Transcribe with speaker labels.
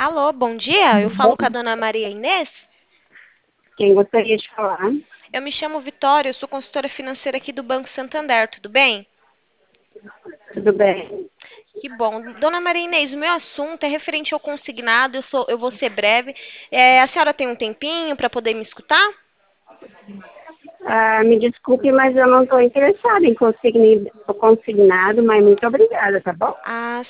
Speaker 1: Alô, bom dia. Eu falo com a dona Maria Inês.
Speaker 2: Quem gostaria de falar?
Speaker 1: Eu me chamo Vitória, eu sou consultora financeira aqui do Banco Santander, tudo bem?
Speaker 2: Tudo bem?
Speaker 1: Que bom. Dona Maria Inês, o meu assunto é referente ao consignado, eu vou ser breve. A senhora tem um tempinho para poder me escutar?
Speaker 2: Me desculpe, mas eu não estou interessada em consignado, mas muito obrigada, tá bom?
Speaker 1: Ah,